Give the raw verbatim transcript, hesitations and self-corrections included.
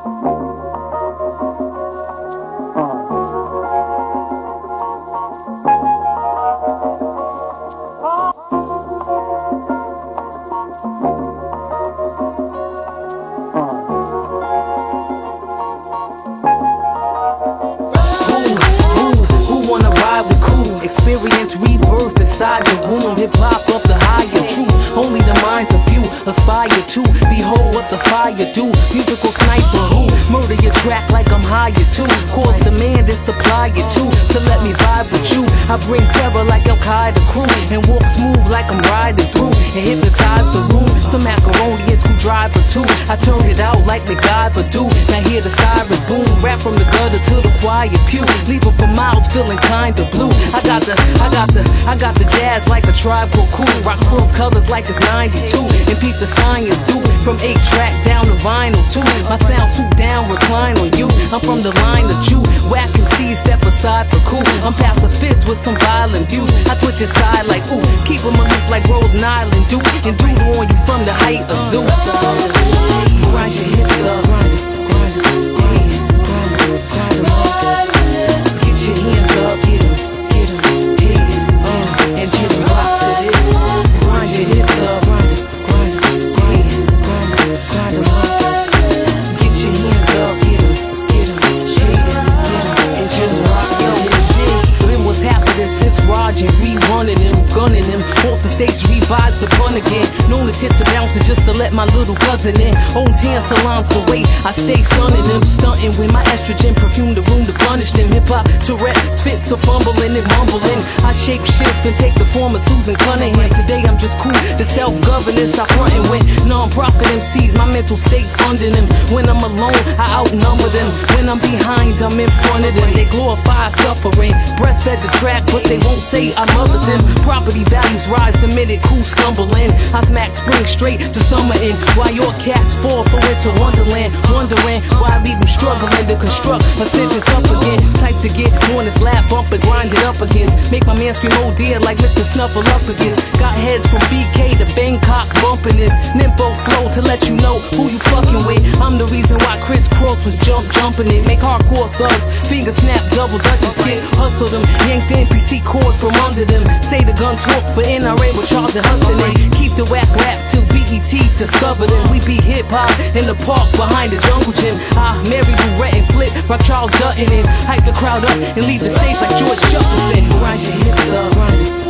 Experience rebirth inside the womb. Hip-hop of the higher truth. Only the minds of few aspire to behold what the fire do. Musical sniper who murder your track like I'm hired to. Cause demand and supply it too. To let me vibe with you. I bring terror like Al-Qaeda crew. And walk smooth like I'm riding through. And hypnotize the room. Some macaroni and screwdriver too. I turn it out like MacGyver do. Now hear the siren boom. Rap from the gutter to the quiet pew. Leave it for miles feeling kinda blue. I got the, I got the, I got the jazz like a Tribe Called Cool. Rock cross colors like it's ninety-two. And peep the science do. From eight track down to vinyl too. My sound swoop down, recline on you. I'm from the line of Jew. Whack and see, step aside for cool. I'm past the fist with some violent views. I switch aside like ooh. Keep them aloof like Rose Nyland do. And doodle on you from the height of Zeus. Grind your hips up. Grind it, grind it, grind it, grind it, grind it. Get your hands up, get 'em, get 'em, get 'em, uh, and just rock to this. Grind your hips up, grind it, grind it, grind it, grind it, grind it, grind it. Get your hands up, get 'em, get 'em, get 'em, get 'em, and just rock to this. Been what's happening since Roger rerunning him, gunning him off the stage, revised the pun again. Known to tip the bouncer just to let my little cousin in. Own tan salons the way I stay sunning them, stunting with my estrogen perfume the room to punish them. Hip hop Tourette fits a fumbling and mumbling. I shape shift and take the form of Susan Cunningham. Today I'm just cool, the self-governance stop fronting with non-profit M Cs. My mental state funding them. When I'm alone, I outnumber them. When I'm behind, I'm in front of them. They glorify suffering, breastfed the track, but they won't say I mothered them. Property values rise the minute cool stumble in. I smack spring straight to summer in. While your cats fall for winter wonderland, wondering why I leave them struggling to construct a sentence up again. Type to get on his lap, bump and grind it up against. Make my man scream oh dear like Mister Snuffle up against. Got heads from B K to Bangkok bumping this. Nympho flow to let you know who you fucking with. I'm the reason why Chris Cross was jump jumping it. Make hardcore thugs finger snap double dutch and skip. Hustle them, yank the N P C cord from under them. Say the gun talk for N R A with Charles and Huston it. Keep the whack rap till B E T discover them. We be hip hop in the park behind the jungle gym. Ah, Mary Lou and flip, rock Charles Dutton in. Hype the crowd up and leave the stage like George Jefferson. Grind your hips up, grind it.